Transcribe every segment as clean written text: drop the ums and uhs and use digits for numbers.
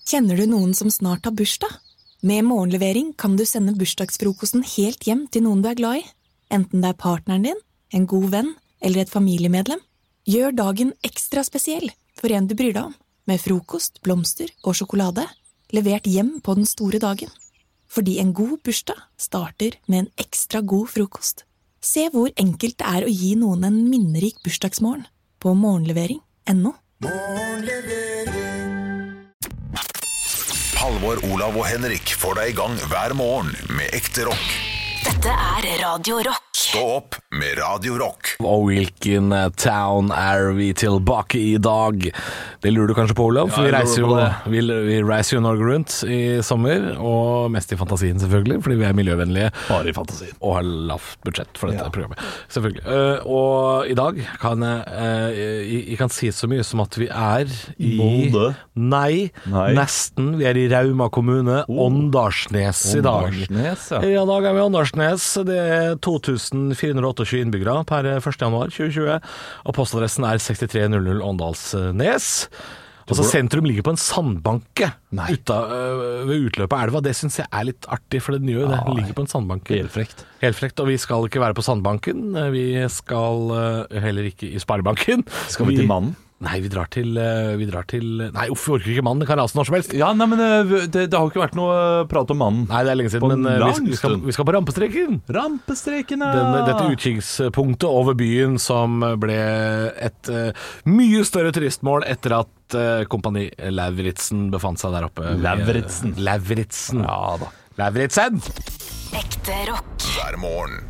Kjenner du noen som snart har bursdag? Med morgenlevering kan du sende bursdagsfrokosten helt hjem til noen du er glad i. Enten det er partneren din, en god venn eller et familiemedlem. Gjør dagen ekstra spesiell for en du bryr deg om, med frokost, blomster og sjokolade, levert hjem på den store dagen. Fordi en god bursdag starter med en ekstra god frokost. Se hvor enkelt det er å gi noen en minnerik bursdagsmorgen på morgenlevering.no. Halvor, Olav og Henrik får deg i gang hver morgen med ekte rock. Dette er Radio Rock. Stå opp med Radio Rock. Og hvilken town er vi tilbake i dag? Det lurer du kanskje på, Olav, for vi reiser jo Norge rundt i sommer, og mest i fantasien selvfølgelig, fordi vi er miljøvennlige. Bare i fantasien. Og har lavt budsjett for dette programmet, selvfølgelig. Og i dag kan jeg kan si så mye som at vi er i... Molde? Nei, nesten. Vi er i Rauma kommune, Åndalsnes i dag. Åndalsnes, ja. Ja, i dag er vi i Åndalsnes. Det er 2428 innbyggere per 1. januar 2020, og postadressen er 6300 Åndalsnes. Altså sentrum ligger på en sandbanke ved utløpet av elva. Det synes jeg er litt artig, for den gjør det. Den ligger på en sandbanke. Helt frekt, og vi skal ikke være på sandbanken. Vi skal heller ikke i Sparebanken. Skal vi til Mannen? Nei, vi drar til Nei, vi orker ikke Mannen, det kan rase når som helst. Ja, nei, men det har jo ikke vært noe prat om Mannen. Nei, det er lenge siden, men vi skal på Rampestreken. Rampestreken, ja. Dette utkikkspunktet over byen som ble et mye større turistmål etter at kompani Lauritzen befant seg der oppe. Lauritzen. Ja da. Lauritzen! Ekte rock. Hver morgen.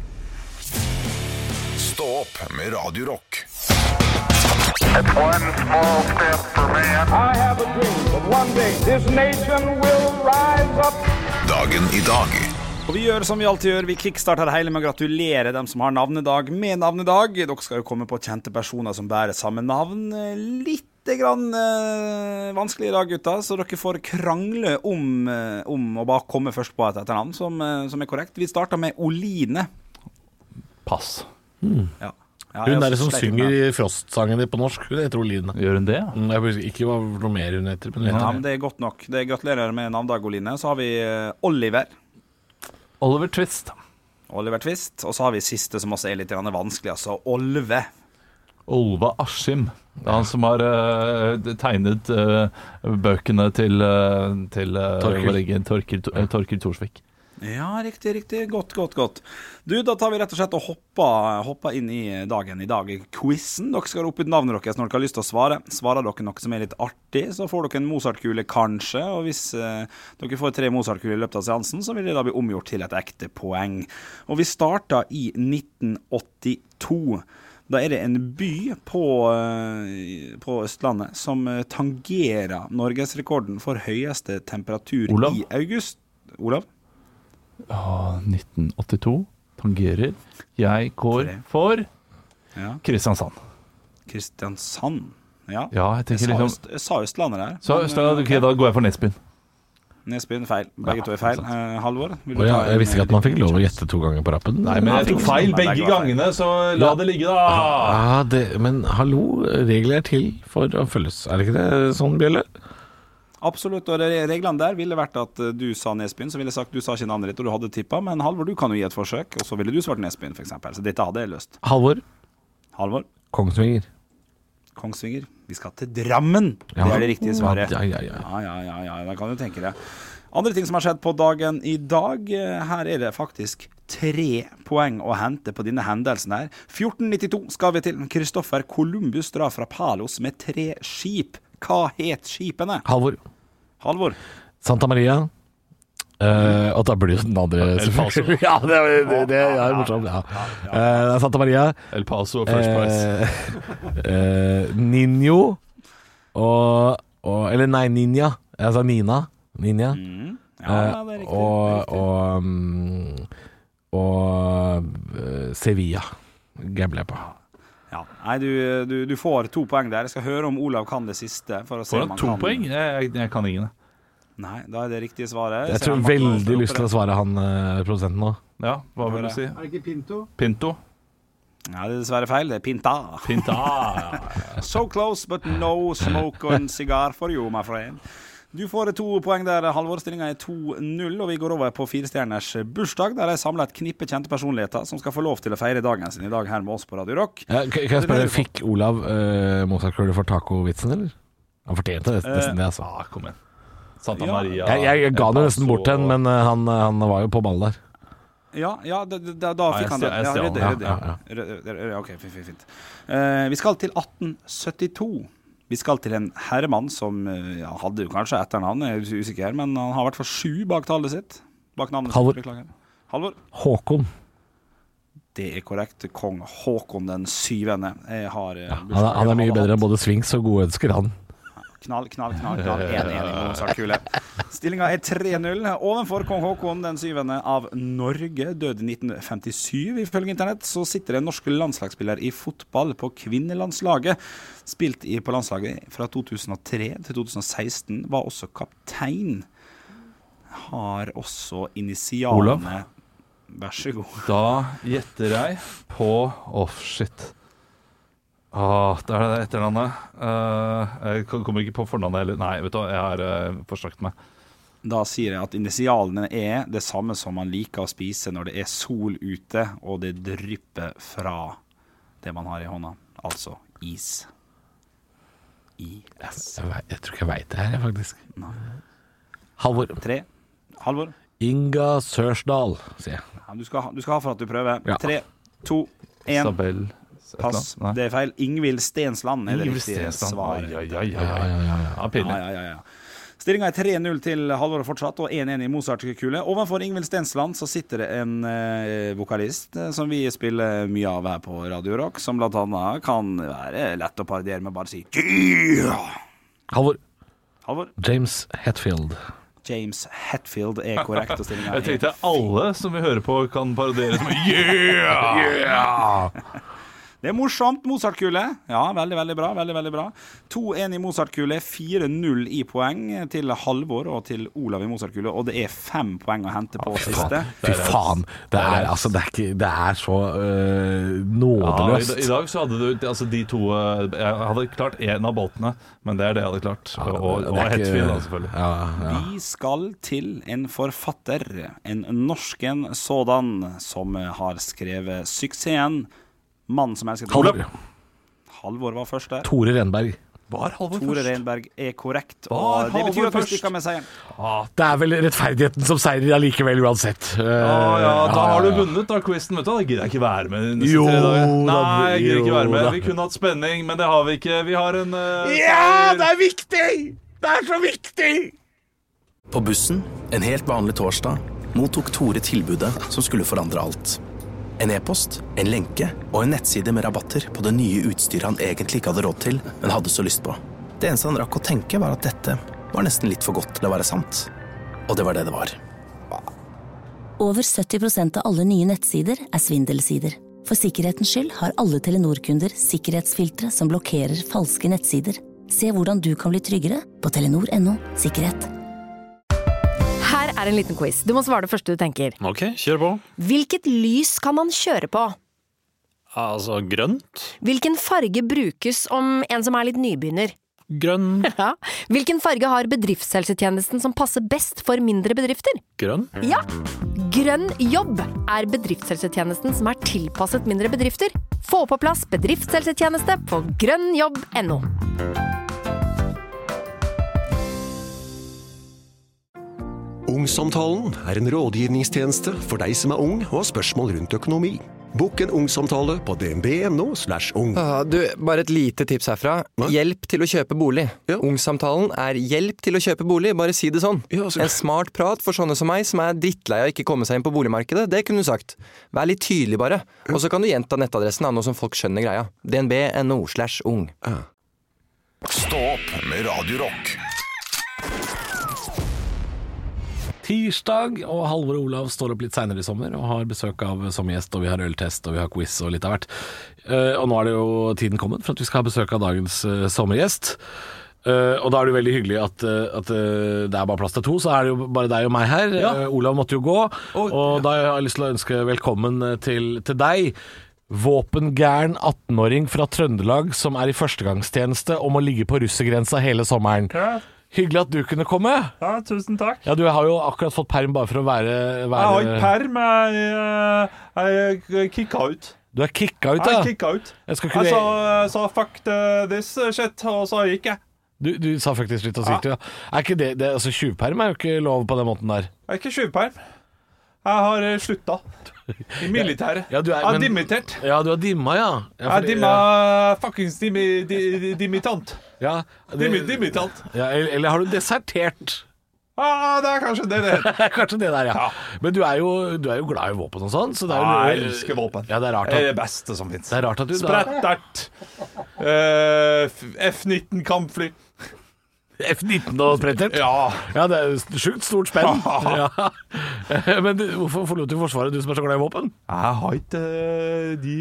Stå opp med Radio Rock. It's one small step for man. I have a dream that one day this nation will rise up. Dagen i dag. Og vi gjør som vi alltid gjør, vi kickstarter det hele med å gratulere dem som har navnedag med navnedag. Dere skal jo komme på kjente personer som bærer samme navn. Litt vanskelig i dag, gutta, så dere får krangle om å bare komme først på et etternavn som er korrekt. Vi starter med Oline. Pass. Ja. Hun er det som synger i Frost-sangen på norsk. Hun heter Oline. Gjør hun det? Jeg husker ikke hva noe mer hun heter. Men men det er godt nok. Det gratulerer med navnedag, Oline. Så har vi Oliver. Oliver Twist. Og så har vi siste som også er litt vanskelig, altså Olve. Olva Askim. Det er han som har tegnet bøkene til Torkil Torsvik. Ja, riktig. Godt. Du, da tar vi rett og slett og hopper inn i dagen. I dag er quizen. Dere skal rope ut navnet deres når dere har lyst til å svare. Svarer dere noe som er litt artig, så får dere en Mozart-kule kanskje. Og hvis dere får 3 Mozart-kuler i løpet av seansen, så vil det da bli omgjort til et ekte poeng. Og vi starter i 1982. Da er det en by på Østlandet som tangerer Norgesrekorden for høyeste temperatur i august. Olav? 1982 tangerer. Jeg går for Kristiansand. Ja, jeg tenker liksom Jeg sa Østlandet der. Så Østlandet, da går jeg for Nesbyen. Nesbyen, feil. Begge to er feil. Halvor? Jeg visste ikke at man fikk lov å gjette 2 ganger på rappen. Nei, men jeg tok feil begge gangene, så la det ligge da. Men hallo, regler er til for å følges. Er det ikke det sånn, Bjelle? Absolutt, og reglene der ville vært at du sa Nesbyen, så ville jeg sagt du sa ikke navnet ditt, og du hadde tippet, men Halvor, du kan jo gi et forsøk, og så ville du svart Nesbyen, for eksempel, så dette hadde jeg løst. Halvor? Kongsvinger. Vi skal til Drammen. Det er det riktige svaret. Ja, da kan du tenke det. Andre ting som har skjedd på dagen i dag, her er det faktisk 3 poeng å hente på denne hendelsen her. 1492 skal vi til. Kristoffer Columbus drar fra Palos med 3 skip. Hva het skipene? Halvor. Santa Maria. Og da blir det den andre. El Paso. Ja, det er morsomt. Santa Maria. El Paso og First Price. Niño eller nei, Ninja. Altså Ninja. Ja, det er riktig. Og Sevilla gambler jeg på. Ja, nei, du får 2 poeng der. Jeg skal høre om Olav kan det siste for å se om han 2 poeng? Jeg kan ingen. Nei, da er det riktige svaret. Jeg tror veldig lyst til å svare han produsenten nå. Ja, hva vil du si? Er det ikke Pinto? Pinto? Ja, det er dessverre feil. Det er Pinta. Ja. So close, but no smoke and cigar for you, my friend. Du får 2 poeng der, Halvor. Stillingen er 2-0, og vi går over på 4-stjerners bursdag, der jeg samlet et knippe kjente personligheter som skal få lov til å feire dagen sin i dag her med oss på Radio Rock. Kan jeg spørre, fikk Olav Mozart-kule for taco-vitsen, eller? Han fortjente nesten det, altså. Ja, kom igjen. Santa Maria. Jeg ga det nesten bort til han, men han var jo på ball der. Ja, da fikk han det. Ok, fint. Vi skal til 1872. Vi skal til en herremann som hadde jo kanskje etternavn, jeg er usikker, men han har i hvert fall 7 bak tallet sitt. Bak navnet sitt, beklager. Halvor. Håkon. Det er korrekt. Kong Håkon den 7. Han er mye bedre enn både Swings og gode ønsker, han. Knall. 1-1 i Mozart-kule. Stillingen er 3-0. Ovenfor kong Håkon den 7. av Norge, døde 1957 ifølge internett, så sitter en norsk landslagsspiller i fotball på kvinnelandslaget. Spilt på landslaget fra 2003 til 2016, var også kaptein. Har også initialene. Olav? Vær så god. Da gjetter jeg på shit. Det er det etternavnet. Jeg kommer ikke på fornavnet heller. Nei, vet du, jeg har forstrakt meg. Da sier jeg at initialene er det samme som man liker å spise når det er sol ute, og det drypper fra det man har i hånda. Altså is. Is. Jeg tror ikke jeg vet det her, faktisk. Nei. Halvor. 3. Halvor. Inga Sørsdal, sier jeg. Ja, du skal ha for at du prøver. Ja. 3, 2, 1. Isabel. Pass, det er feil. Ingvild Stensland er det riktige svaret. Ja, pinlig. Ja. Stillingen er 3-0 til Halvor fortsatt, og 1-1 i Mozart-kule. Ovenfor Ingvild Stensland så sitter det en vokalist som vi spiller mye av her på Radio Rock, som blant annet kan være lett å parodiere med bare å si Halvor. James Hetfield. James Hetfield er korrekt. Og jeg tenkte alle som vi hører på kan parodiere som yeah! Det er morsomt, Mozart-kule. Ja, veldig bra. 2-1 i Mozart-kule, 4-0 i poeng til Halvor og til Olav i Mozart-kule, og det er 5 poeng å hente på siste. Fy faen, det er så nådeløst. I dag så hadde du de to. Jeg hadde klart en av boltene, men det er det jeg hadde klart. Og Hetfield da, selvfølgelig. Ja. Vi skal til en forfatter, en norsken sådan, som har skrevet suksessen Mann som elsket Halvor var først der. Tore Renberg. Tore Renberg er korrekt, og det betyr at du stikker med seieren. Det er vel rettferdigheten som seier allikevel uansett. Da har du vunnet da quizen, vet du. Da gidder jeg ikke være med neste 3 dager. Nei, jeg gidder ikke være med. Vi kunne hatt spenning, men det har vi ikke. Vi har en det er viktig! Det er så viktig! På bussen, en helt vanlig torsdag, mottok Tore tilbudet som skulle forandre alt. En e-post, en lenke og en nettside med rabatter på det nye utstyret han egentlig ikke hadde råd til, men hadde så lyst på. Det eneste han rakk å tenke var at dette var nesten litt for godt til å være sant. Og det var det det var. Over 70% av alle nye nettsider er svindelsider. For sikkerhetens skyld har alle Telenor-kunder sikkerhetsfiltre som blokkerer falske nettsider. Se hvordan du kan bli tryggere på telenor.no/sikkerhet. Her er en liten quiz. Du må svare det første du tenker. Ok, kjør på. Hvilket lys kan man kjøre på? Altså grønt? Hvilken farge brukes om en som er litt nybegynner? Grønn. Ja. Hvilken farge har bedriftshelsetjenesten som passer best for mindre bedrifter? Grønn. Ja. Grønn jobb er bedriftshelsetjenesten som er tilpasset mindre bedrifter. Få på plass bedriftshelsetjeneste på grønnjobb.no. Ungsamtalen er en rådgivningstjeneste for deg som er ung og har spørsmål rundt økonomi. Bokk en ungsamtale på dnb.no/ung. Du, bare et lite tips herfra. Hjelp til å kjøpe bolig. Ja. Ungsamtalen er hjelp til å kjøpe bolig, bare si det sånn. Ja, en smart prat for sånne som meg, som er drittlei av ikke komme seg inn på boligmarkedet, det kunne du sagt. Vær litt tydelig bare. Og så kan du gjenta nettadressen av noe som folk skjønner greia. dnb.no/ung. Stå opp med Radio Rock. Tirsdag, og Halvor og Olav står opp litt senere i sommer og har besøk av sommergjest, og vi har øltest, og vi har quiz og litt av hvert. Og nå er det jo tiden kommet for at vi skal ha besøk av dagens sommergjest. Og da er det jo veldig hyggelig at det er bare plass til 2, så er det jo bare deg og meg her. Ja. Olav måtte jo gå, og da har jeg lyst til å ønske velkommen til deg. Våpengæren 18-åring fra Trøndelag som er i førstegangstjeneste og må ligge på russegrensa hele sommeren. Hyggelig at du kunne komme. Ja, tusen takk. Ja, du har jo akkurat fått perm bare for å være... Jeg har ikke perm, jeg kicka ut. Du er kicka ut, ja? Jeg kicka ut. Jeg sa fuck this shit, og så gikk jeg. Du sa faktisk litt og så gikk du, ja. Er ikke det altså tjuvperm er jo ikke lov på den måten der. Jeg er ikke tjuvperm. Jeg har sluttet i militæret. Ja, jeg har dimittert. Ja, du har dimma, ja. Jeg har dimma fuckings dimitant. Ja, dimitant. Ja, eller har du desertert? Det er kanskje det heter. Kanskje det der, ja. Men du er jo glad i våpen og sånn, så det er jo jeg elsker våpen. Ja, det er rart. Det er det beste som finnes. Det er rart at du Sprettert. F-19 kampfly. F-19 og sprettert? Ja, det er sjukt stort spenn. Ja. Men hvorfor forlot du Forsvaret, du som er så glad i våpen? Jeg har ikke de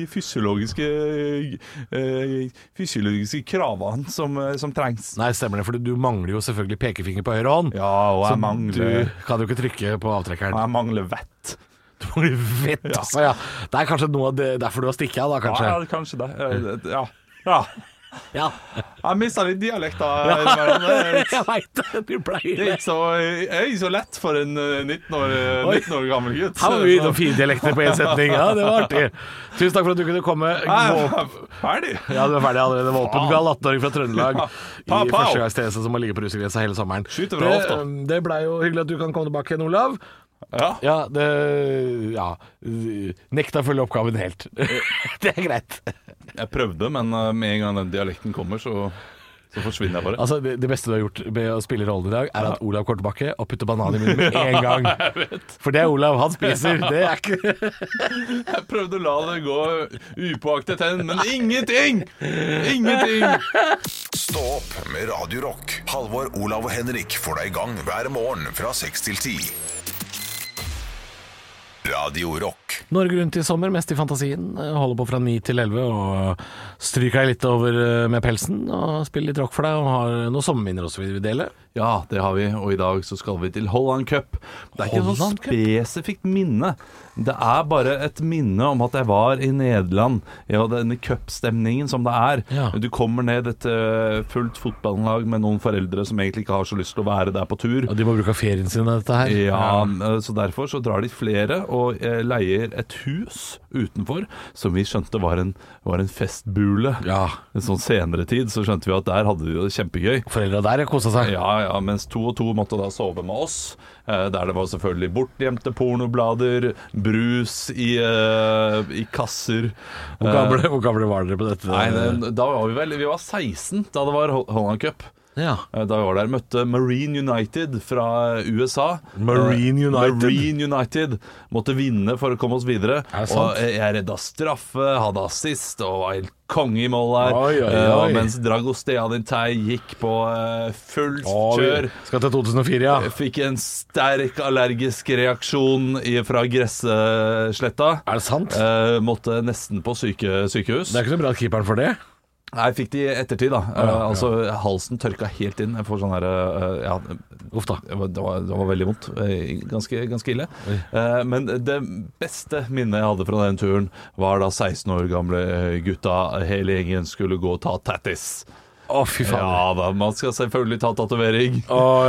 fysiologiske kravene som trengs. Nei, stemmer det, for du mangler jo selvfølgelig pekefinger på høyre hånd. Ja, og jeg mangler... Du kan jo ikke trykke på avtrekkeren. Og jeg mangler vett. Du mangler vett, altså, ja. Det er kanskje noe av det derfor du har stikket av, da, kanskje? Ja, kanskje det. Ja. Jeg mistet litt dialekt da. Jeg vet det, du pleier det. Det er ikke så lett for en 19 år gammel gutt. Her var vi innom 4 dialekter på en setning. Ja, det var artig. Tusen takk for at du kunne komme. Ferdig. Ja, du er ferdig allerede. Våpengal 18-åring fra Trøndelag i førstegangstjeneste som må ligge på rusegrensa hele sommeren. Det ble jo hyggelig at du kan komme tilbake igjen, Olav. Ja, nekta å følge oppgaven helt. Det er greit. Jeg prøvde, men med en gang den dialekten kommer, så forsvinner jeg bare. Altså, det beste du har gjort med å spille rollen i dag, er at Olav kommer tilbake og putter banan i munnen med en gang. For det er Olav, han spiser. Det er ikke Jeg prøvde å la det gå upåaktet hen, men ingenting! Stå opp med Radio Rock. Halvor, Olav og Henrik får deg i gang hver morgen fra 6 til 10. Radio Rock. Norge rundt i sommer, mest i fantasien. Holder på fra 9 til 11 og stryker deg litt over med pelsen og spiller litt rock for deg og har noen sommerminner også vi vil dele. Ja, det har vi, og i dag så skal vi til Holland Cup. Det er ikke noe spesifikt minne. Det er bare et minne om at jeg var i Nederland. Ja, denne cupstemningen som det er. Ja. Du kommer ned et fullt fotballag med noen foreldre som egentlig ikke har så lyst til å være der på tur. Og de må bruke ferien sin av dette her. Ja, så derfor så drar de flere og leier et hus utenfor, som vi skjønte var en festbule. Ja. En sånn senere tid så skjønte vi at der hadde vi det kjempegøy. Foreldre der koset seg. Ja, mens 2 og 2 måtte da sove med oss. Der det var selvfølgelig bortgjemte pornoblader, brus i kasser. Hvor gamle var dere på dette? Nei, da var vi var 16 da det var Holland Cup. Ja. Da vi var der, møtte Marine United fra USA. Marine United måtte vinne for å komme oss videre. Og jeg redda straffe, hadde assist og var helt konge i mål der. Mens Dragostea gikk på fullt kjør. Skal til 2004, ja. Fikk en sterk allergisk reaksjon fra gressletta. Er det sant? Måtte nesten på sykehus. Det er ikke noe bra at keeperen for det. Nei, jeg fikk det i ettertid da. Altså, halsen tørka helt inn. Jeg får sånn her Uff da. Det var veldig vondt. Ganske ille. Men det beste minnet jeg hadde fra den turen var da 16 år gamle gutta, hele gjengen, skulle gå og ta tattis. Fy faen. Ja da, man skal selvfølgelig ta tatovering.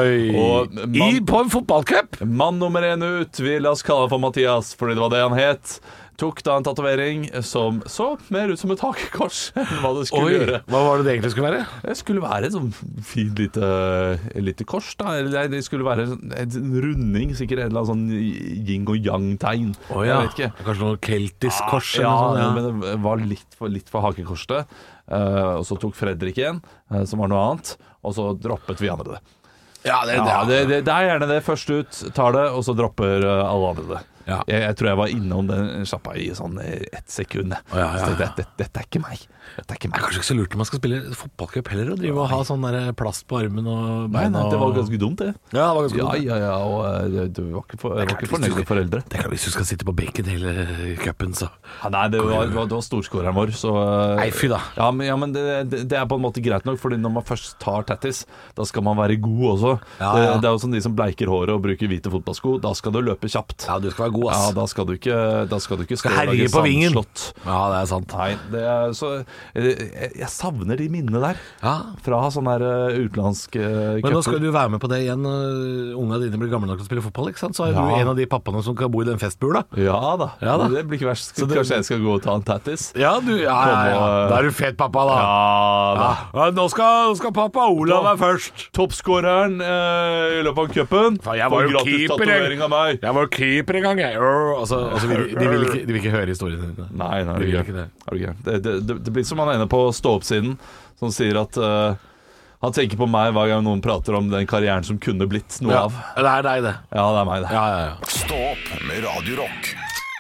På en fotballcup. Mann nummer 1 ut, vi la oss kalle han for Mathias, fordi det var det han het. Tok da en tatovering som så mer ut som et hakekors enn hva det skulle gjøre. Hva var det egentlig skulle være? Det skulle være et sånn fint lite kors da. Det skulle være en runding, sikkert et eller annet sånn yin og yang-tegn. Jeg vet ikke. Kanskje noe keltisk kors? Men det var litt for hakekorset. Og så tok Fredrik igjen, som var noe annet. Og så droppet vi andre det. Ja, det er gjerne det. Først ut tar det, og så dropper alle andre det. Ja. Jeg tror jeg var innom den sjappa i sånn 1 sekund. Så dette er ikke meg. Det er kanskje ikke så lurt når man skal spille fotballcup heller, å drive og ha sånn der plast på armen og beina. Nei, det var ganske dumt, det. Ja, det var ganske dumt. Ja, og du var ikke fornøyd med foreldre. Det er hvis du skal sitte på benken hele cupen, så. Nei, det var storskåreren vår, så. Nei, fy da. Ja, men det er på en måte greit nok, fordi når man først tar tattis, da skal man være god også. Det er jo sånn de som bleiker håret og bruker hvite fotballsko, da skal du løpe kjapt. Ja, du skal være god god, ass. Ja, da skal du ikke stå herje på vingen. Ja, det er sant. Nei, det er så jeg savner de minnene der. Ja. Fra sånn der utenlandsk Men nå skal du være med på det igjen når unga dine blir gamle nok til å spille fotball, ikke sant? Så er du en av de pappaene som kan bo i den festbula. Ja da. Det blir ikke verst. Kanskje jeg skal gå og ta en tattis. Ja. Da er du fet pappa, da. Ja. Nå skal pappa Olav være først. Toppskåreren i løpet av cupen. Jeg var jo keeper en gang, jeg. De vil ikke høre historien din. Nei, de vil ikke det. Det blir som han ene på stå-opp-siden som sier at han tenker på meg hver gang noen prater om den karrieren som kunne blitt noe av. Det er deg, det. Ja, det er meg, det. Ja. Stå opp med Radio Rock.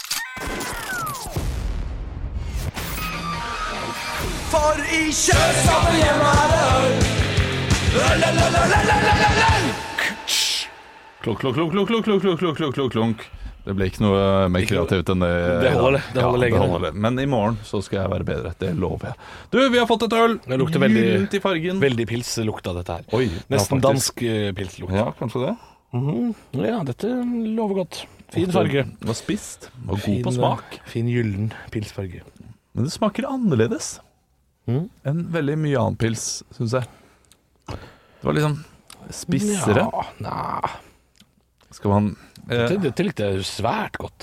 For i kjøpskapet hjemme er det øl. Klunk. Det ble ikke noe mer kreativt enn det. Det holder lenge. Men i morgen så skal jeg være bedre. Det lover jeg. Du, vi har fått et øl. Det lukter gyllent i fargen. Veldig pils lukta dette her. Oi, nesten dansk pils lukta. Ja, kanskje det. Ja, dette lover godt. Fin farge. Det var spist. Det var god på smak. Fin gyllen pilsfarge. Men det smaker annerledes enn veldig mye annen pils, synes jeg. Det var liksom spissere. Skal man Dette likte jeg svært godt.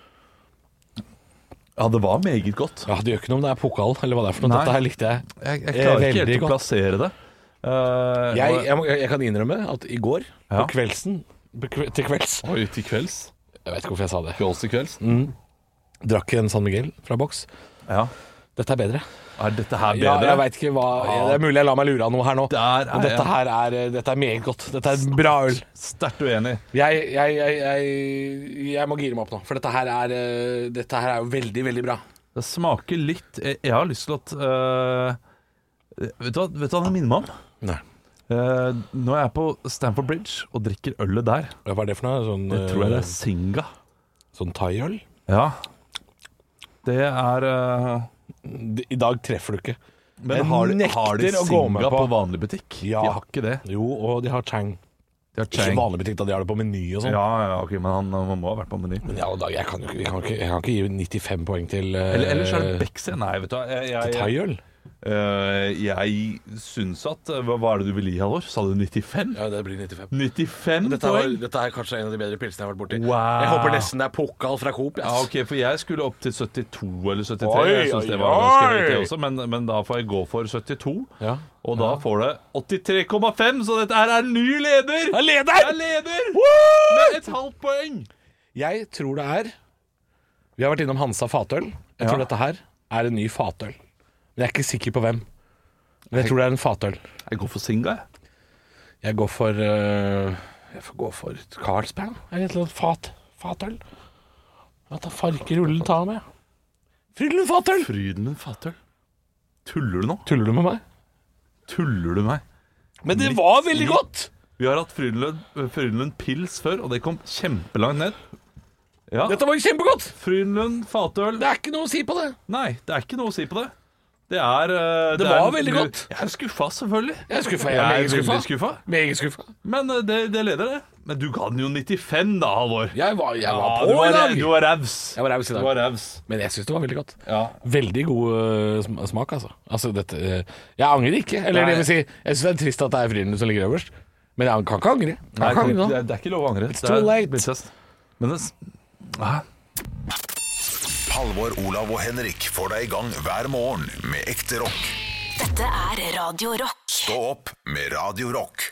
Ja, det var meget godt. Ja, det gjør ikke noe om det er pokal eller hva det er for noe. Dette her likte jeg. Jeg klarer ikke helt å plassere det. Jeg kan innrømme at i går på kveldsen til kvelds. Oi, til kvelds? Jeg vet ikke hvorfor jeg sa det. Kvelds til kvelds? Drakk en San Miguel fra boks. Ja. Dette er bedre. Er dette her bedre? Ja, jeg vet ikke hva Det er mulig jeg lar meg lure av noe her nå. Dette er meget godt. Dette er bra øl. Sterkt uenig. Jeg må gire meg opp nå, for dette her er jo veldig, veldig bra. Det smaker litt Jeg har lyst til at Vet du hva det minner meg om? Nei. Nå er jeg på Stamford Bridge og drikker ølet der. Ja, hva er det for noe? Jeg tror det er Singa. Sånn thai-øl? Ja. Det er I dag treffer du ikke. Men har de Singa på vanlig butikk? Ja. De har ikke det. Jo, og de har Chang. Ikke vanlig butikk, da de har det på Meny og sånn. Ja, ok, men han må ha vært på Meny. Men ja, jeg kan ikke gi 95 poeng til Ellers er det Bexe. Nei, vet du til thai-øl. Jeg syns at Hva er det du vil gi, Halvor? Sa du 95? Ja, det blir 95. 95 poeng? Dette er kanskje en av de bedre pilsene jeg har vært borti. Wow. Jeg håper nesten det er pokal fra Coop. Ja, ok, for jeg skulle opp til 72 eller 73. Jeg synes det var ganske høyt det også, men da får jeg gå for 72. Ja. Og da får det 83,5, så dette her er en ny leder! Jeg er leder! Med et halvt poeng! Jeg tror det er Vi har vært innom Hansa fatøl. Jeg tror dette her er en ny fatøl. Men jeg er ikke sikker på hvem. Men jeg tror det er en fatøl. Jeg går for Singa, jeg. Jeg går for Jeg får gå for Carlsberg. Er det et eller annet fatøl? Hva tar farkerullen ta med? Frydenlund fatøl. Tuller du nå? Tuller du med meg? Men det var veldig godt! Vi har hatt Frydenlund pils før, og det kom kjempelangt ned. Ja. Dette var jo kjempegodt! Frydenlund fatøl. Det er ikke noe å si på det. Nei, det er ikke noe å si på det. Det var veldig godt. Jeg er skuffa, selvfølgelig. Jeg er skuffa. Meget skuffa. Men det leder det. Men du ga den jo 95 da, Halvor. Jeg var på i dag. Du var raus. Jeg var raus i dag. Men jeg synes det var veldig godt. Ja. Veldig god smak, altså dette, jeg angrer ikke. Eller det vil si, jeg synes det er trist at det er Frydenlund som ligger øverst. Men jeg kan ikke angre. Det er ikke lov å angre. It's too late. Men Halvor, Olav og Henrik får deg i gang hver morgen med ekte rock. Dette er Radio Rock. Stå opp med Radio Rock.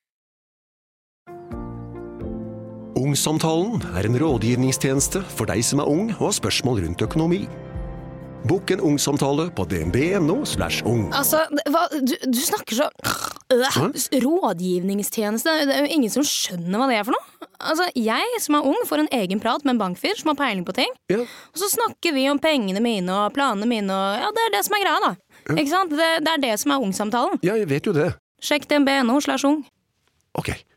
Ungsamtalen er en rådgivningstjeneste for deg som er ung og har spørsmål rundt økonomi. Bokk en ungsamtale på dnb.no/ung. Altså, du snakker så rådgivningstjeneste. Det er jo ingen som skjønner hva det er for noe. Altså, jeg som er ung får en egen prat med en bankfyr som har peiling på ting. Ja. Og så snakker vi om pengene mine og planene mine, og ja, det er det som er greia da. Ikke sant? Det er det som er ungsamtalen. Ja, jeg vet jo det. Sjekk dnb.no/ung. Ok.